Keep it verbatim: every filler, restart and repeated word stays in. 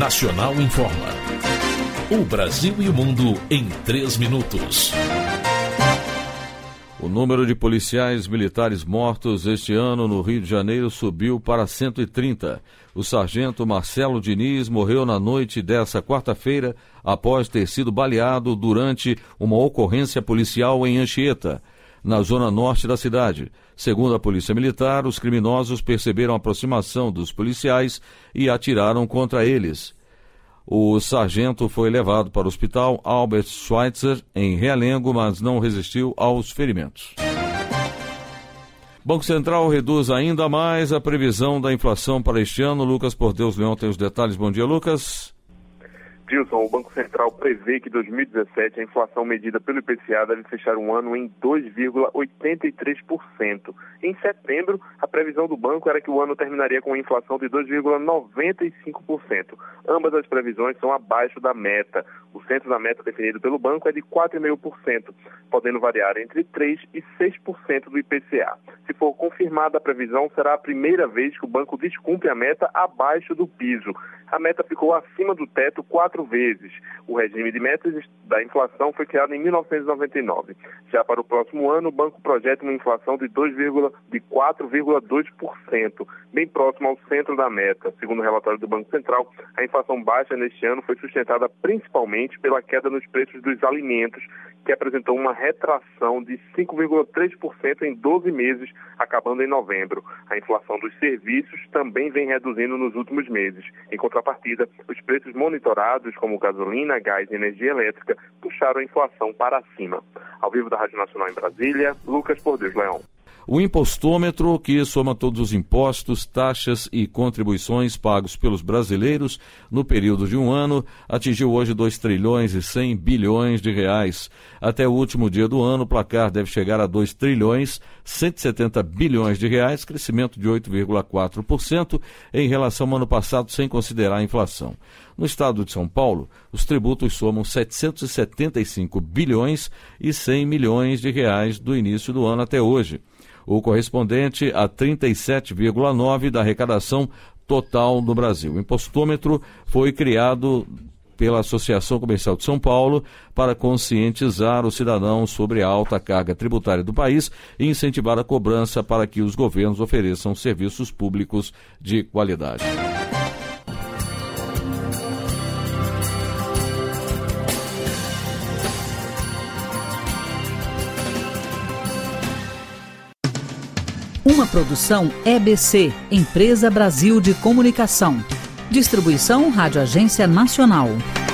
Nacional informa. O Brasil e o mundo em três minutos. O número de policiais militares mortos este ano no Rio de Janeiro subiu para cento e trinta. O sargento Marcelo Diniz morreu na noite dessa quarta-feira após ter sido baleado durante uma ocorrência policial em Anchieta, na zona norte da cidade. Segundo a Polícia Militar, os criminosos perceberam a aproximação dos policiais e atiraram contra eles. O sargento foi levado para o hospital Albert Schweitzer, em Realengo, mas não resistiu aos ferimentos. Banco Central reduz ainda mais a previsão da inflação para este ano. Lucas Por Deus Leão tem os detalhes. Bom dia, Lucas. Gilson, o Banco Central prevê que em dois mil e dezessete a inflação medida pelo I P C A deve fechar um ano em dois vírgula oitenta e três por cento. Em setembro, a previsão do banco era que o ano terminaria com uma inflação de dois vírgula noventa e cinco por cento. Ambas as previsões são abaixo da meta. O centro da meta definido pelo banco é de quatro vírgula cinco por cento, podendo variar entre três por cento e seis por cento do I P C A. Se for confirmada a previsão, será a primeira vez que o banco descumpre a meta abaixo do piso. A meta ficou acima do teto quatro vezes. O regime de metas da inflação foi criado em mil novecentos e noventa e nove. Já para o próximo ano, o banco projeta uma inflação de, de quatro vírgula dois por cento, bem próximo ao centro da meta. Segundo o relatório do Banco Central, a inflação baixa neste ano foi sustentada principalmente pela queda nos preços dos alimentos, que apresentou uma retração de cinco vírgula três por cento em doze meses, acabando em novembro. A inflação dos serviços também vem reduzindo nos últimos meses. Em contrapartida, os preços monitorados, como gasolina, gás e energia elétrica, puxaram a inflação para cima. Ao vivo da Rádio Nacional em Brasília, Lucas Por Deus Leão. O impostômetro, que soma todos os impostos, taxas e contribuições pagos pelos brasileiros no período de um ano, atingiu hoje dois trilhões e cem bilhões de reais. Até o último dia do ano, o placar deve chegar a dois trilhões e cento e setenta bilhões de reais, crescimento de oito vírgula quatro por cento em relação ao ano passado, sem considerar a inflação. No estado de São Paulo, os tributos somam setecentos e setenta e cinco bilhões e cem milhões de reais do início do ano até hoje, o correspondente a trinta e sete vírgula nove por cento da arrecadação total do Brasil. O impostômetro foi criado pela Associação Comercial de São Paulo para conscientizar o cidadão sobre a alta carga tributária do país e incentivar a cobrança para que os governos ofereçam serviços públicos de qualidade. Uma produção E B C, Empresa Brasil de Comunicação. Distribuição Rádio Agência Nacional.